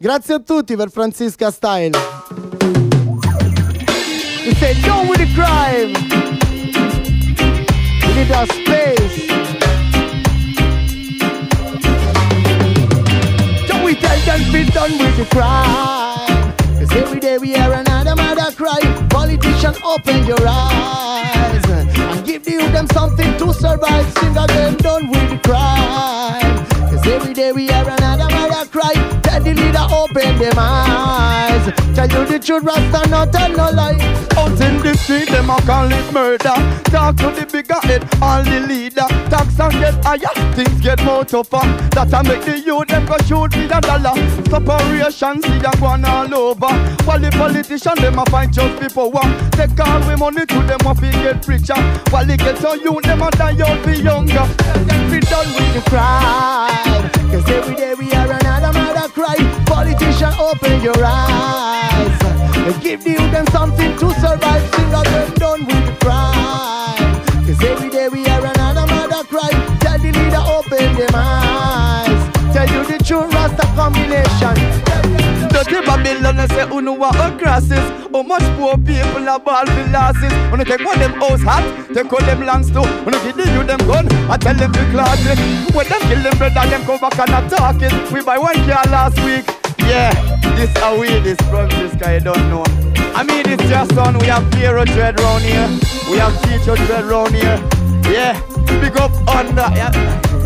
Grazie a tutti per Francisca Style. We say down with the crime. We need a space. So we tell them be done with the crime. Cause every day we hear another mother cry. Politician, open your eyes and give the youth them something to survive. Sing again, done with the crime. Cause every day we hear another mother cry. Tell the leader, open them eyes. Tell you the truth, Rasta, not tell no lie. Out in the street, them a call it murder. Talk to the bigger head, all the leader. Tax and get higher, things get more tougher. That a make the youth, them go shoot with a dollar. Separation, see ya going all over. While the politician, them a find just before war. Take all we money to them, what we get richer. While they get so youth, them a die out be younger. Them be done with the crime. Cause every day we hear another mother cry. Politician, open your eyes. Give the youth them something to survive. Sing again, done with the crime. Cause every day we hear another mother cry. Tell the leader, open them eyes. Tell you the true Rasta combination. Dirty Babylon, I say, who know what our grasses? How much poor people are ball for losses? When you take one them house hat, take all them lands too. When you give the youth them gun, I tell them to class it. When them kill them brother, them come back and attack it. We buy one car last week. Yeah, this how we this from this guy, you don't know. I mean, it's just son, we have Piero dread round here. We have teacher dread round here. Yeah, big up under, yeah.